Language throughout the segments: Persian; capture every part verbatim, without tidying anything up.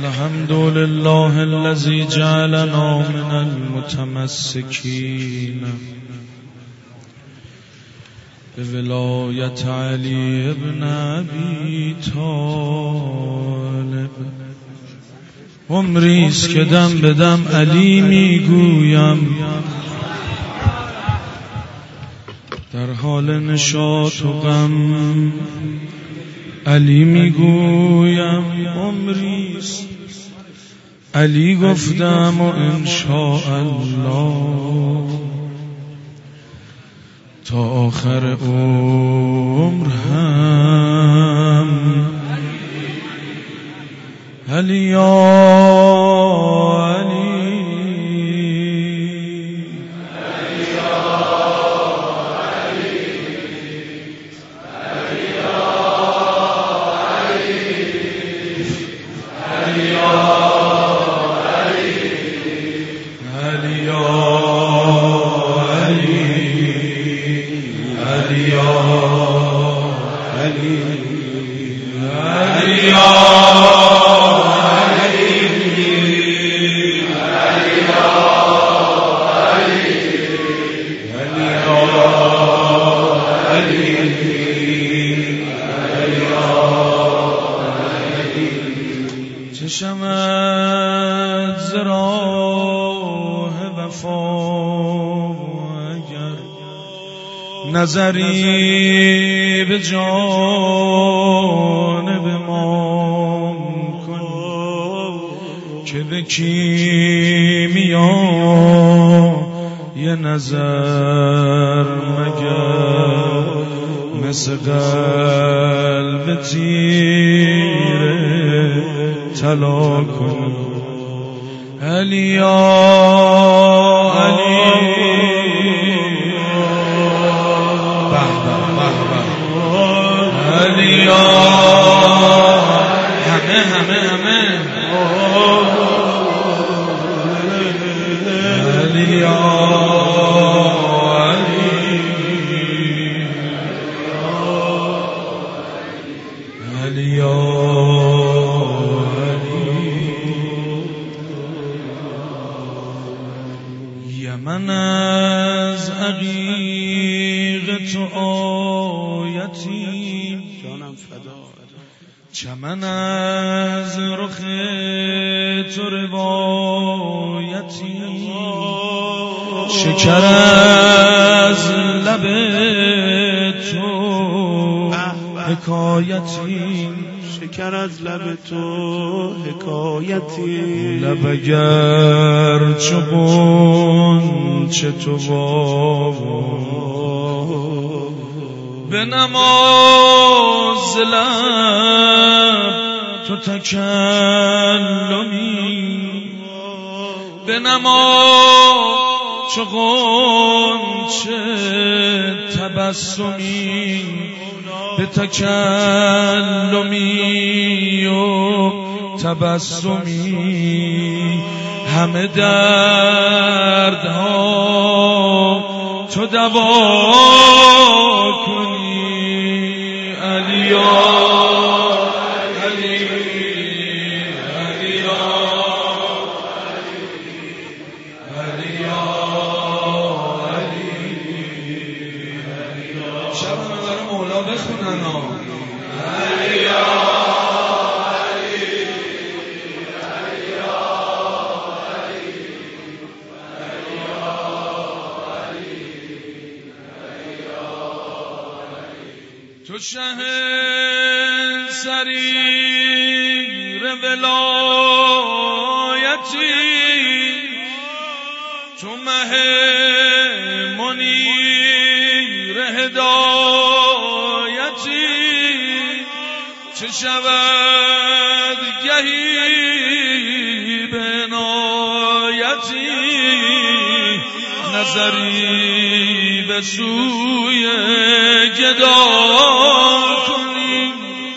الحمد لله الذي جعلنا من المتمسكين بولایت علی ابن ابی طالب. عمریست که دم به دم علی میگویم، در حال نشاط و غم علی میگویم. عمریست علی گفتم و انشاءالله تا آخر عمر هم علی یا چشمت ز راه وفا اگر نظری به جانب ما کن، که به کیمیا یه نظر مگر مثل قلب تیره طلا کن. علی یا علی علی یا همه همه همه علی یا علی یا من از عقیق تو آیتی جانم فدا، چمن از رخ تو روایتی، شکر از لب تو حکایتی، شکر از لب تو حکایتی، لب اگر چو غنچه تو بابا، به نماز لب تو تکلمی، به نماز چو غنچه تبسمی، به تکلمی و تبسمی، همه دردها تو دوا کنی. علی یا علی علی یا علی یا علی شب برای مولا بخونن ها. علی یا تو شه سریر ولایتی، تو مه منیر هدایتی، چه شود گهی بنایتی، نظری به سوی گدا کنی.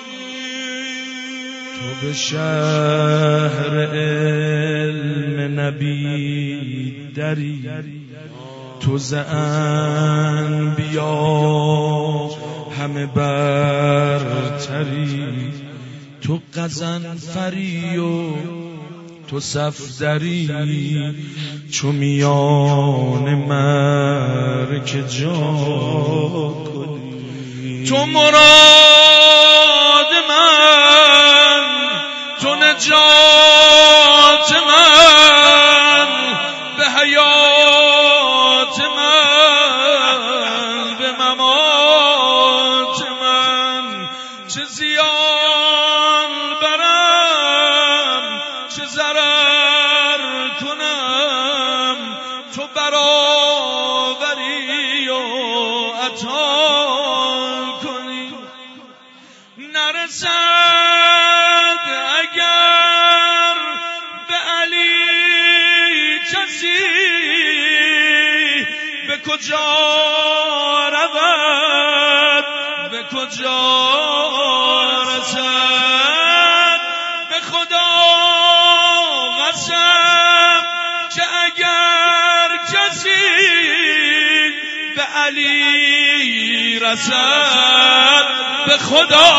تو به شهر علم نبی دری، تو ز انبیا همه برتری، تو قزنفری و تو صفدری چو میان مرگ جا کنی. تو مراد من، تو نجات من، به حیات من، به ممات من. چه زیان برم، چه ضرر کنم، تو برآوری و عطا کنی. نرسد اگر به علی کسی، به کجا رود، به کجا رسد. به خدا قسم که اگر کسی به علی رسد، به خدا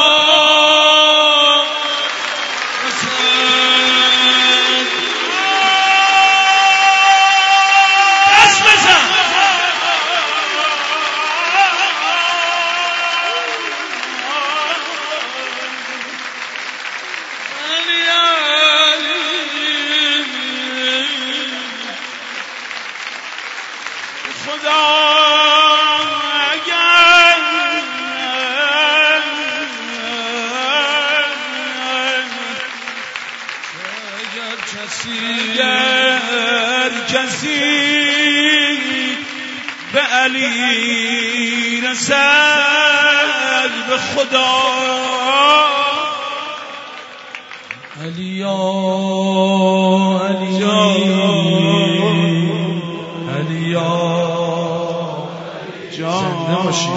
اگر کسی به علی رسد، به خدا علیا علیا علیا زنده باشی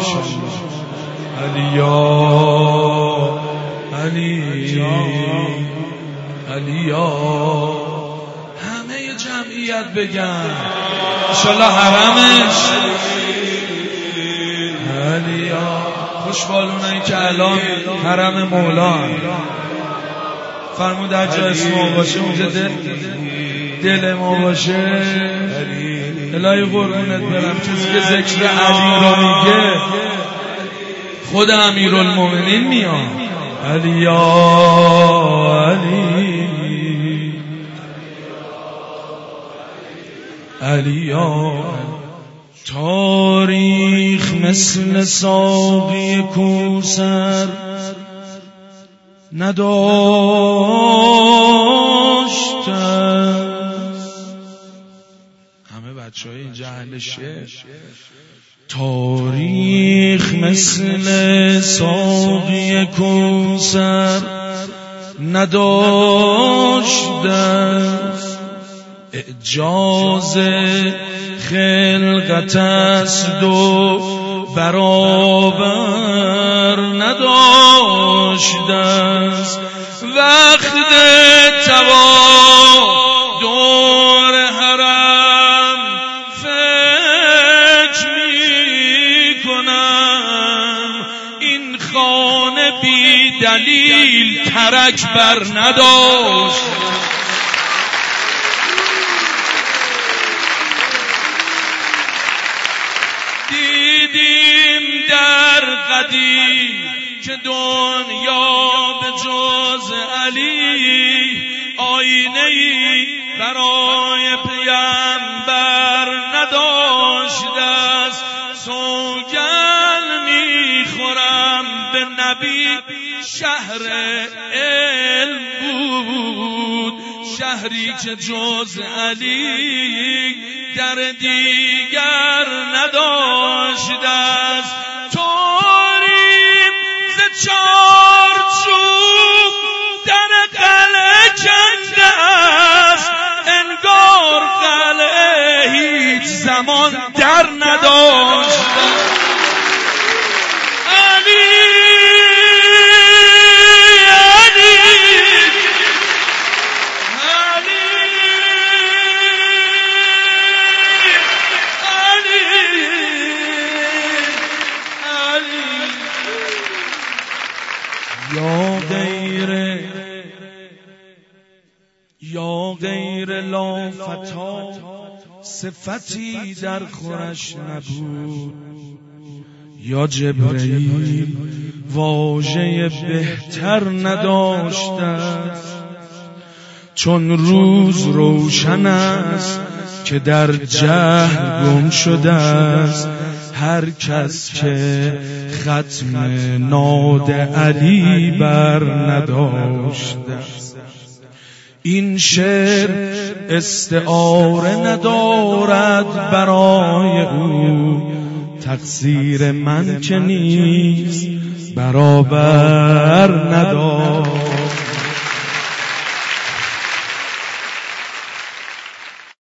علیا علی علیا. همه جمعیت بگن انشالله حرمش علیا. خوشبالونایی که الان حرم مولا فرمود هر جا اسم ما باشه اونجا دل دل ما باشه. الهی قربونت برم کسی که ذکر علی رو میگه خود امیرالمومنین میاد. علیا علی علیا. تاریخ مثل ساقی کوثر نداشته. همه بچه های اینجا اهل شعر. تاریخ مثل ساقی کوثر نداشته. اعجاز خلقت است و برابر نداشته است. وقت تبا دور حرم فکر می کنم، این خانه بی دلیل ترک بر نداشت. دیدیم در قدیم که دنیا به جز علی آینه‌ای برای پیامبر نداشته است. سوگند میخورم به نبی شهر علم بود، شهری که جز علی در دیگر نداشته است. طوریم ز چارچوب در قلعه کنده است، انگار قلعه هیچ زمان در نداشته. علی یا غیر یا غیر لافتا صفتی در خورش نبود، یا جبرئیل واژه بهتر نداشته، چون روز روشن است که در جهل گم شده است، هر کس که ختم ناد علی بر نداشته. این شعر استعاره ندارد برای او، تقصیر من که نیست برابر ندارد.